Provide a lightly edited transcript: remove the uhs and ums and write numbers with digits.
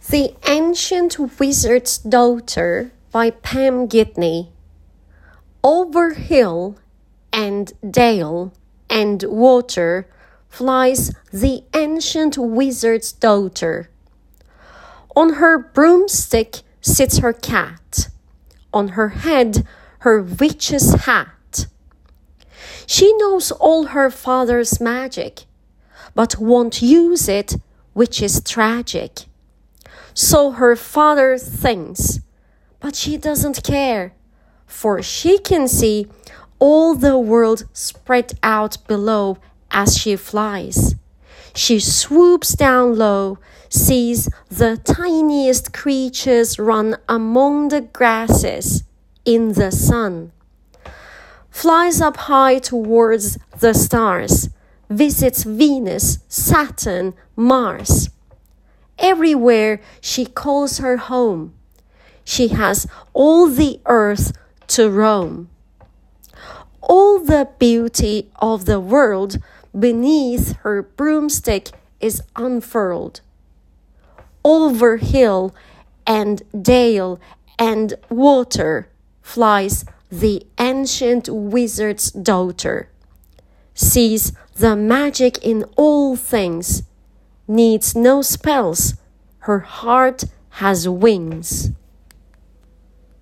The Ancient Wizard's Daughter by Pam Gidney. Over hill and dale and water flies the ancient wizard's daughter. On her broomstick sits her cat, on her head her witch's hat. She knows all her father's magic, but won't use it, which is tragic. So her father thinks, but she doesn't care, for she can see all the world spread out below as she flies. She swoops down low, sees the tiniest creatures run among the grasses in the sun, flies up high towards the stars, visits Venus, Saturn, Mars. Everywhere she calls her home. She has all the earth to roam. All the beauty of the world beneath her broomstick is unfurled. Over hill and dale and water flies the ancient wizard's daughter. Sees the magic in all things. Needs no spells, her heart has wings.